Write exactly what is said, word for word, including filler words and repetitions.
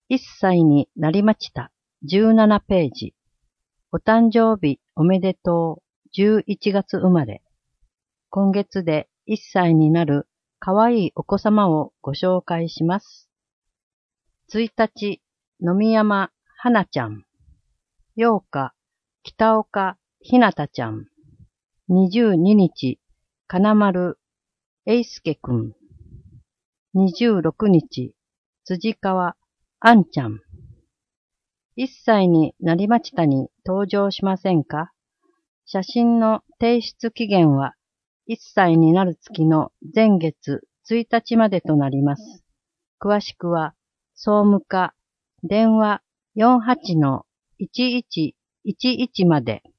いっさいになりました。じゅうななページ。お誕生日おめでとう。じゅういちがつ生まれ。今月でいっさいになるかわいいお子様をご紹介します。いちにち、野見山花ちゃん。ようか、北岡ひなたちゃん。にじゅうににち、金丸英介くん。にじゅうろくにち、辻川あんちゃん。いっさいになりましたに登場しませんか？写真の提出期限はいっさいになる月の前月ついたちまでとなります。詳しくは、総務課、電話 よんはちのいちいちいちいち まで。